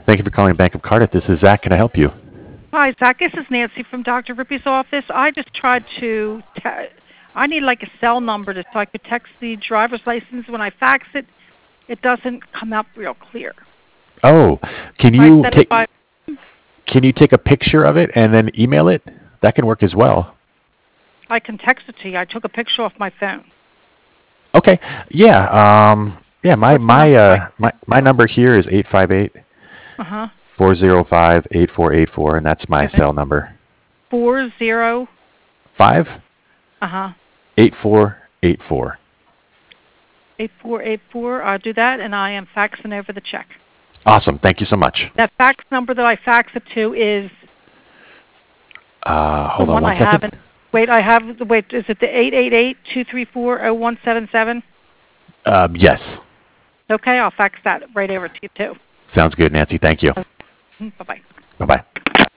Thank you for calling Bank of Cardiff. This is Zach. Can I help you? Hi, Zach. This is Nancy from Dr. Rippey's office. I just tried to. I need like a cell number so I could text the driver's license. When I fax it, it doesn't come out real clear. Oh, can I you said take can you take a picture of it and then email it? That can work as well. I can text it to you. I took a picture off my phone. Okay. Yeah. Yeah. My What's the my number? my number here is 858 Uh-huh. 405 8484, and that's my cell number. 40. 5 Uh-huh. 8484. 8484. I'll do that, and I am faxing over the check. Awesome. Thank you so much. That fax number that I fax it to is Hold the on one one I second. haven't. Wait, is it the 888-234-0177? Yes. Okay, I'll fax that right over to you, too. Sounds good, Nancy. Thank you. Bye-bye. Bye-bye.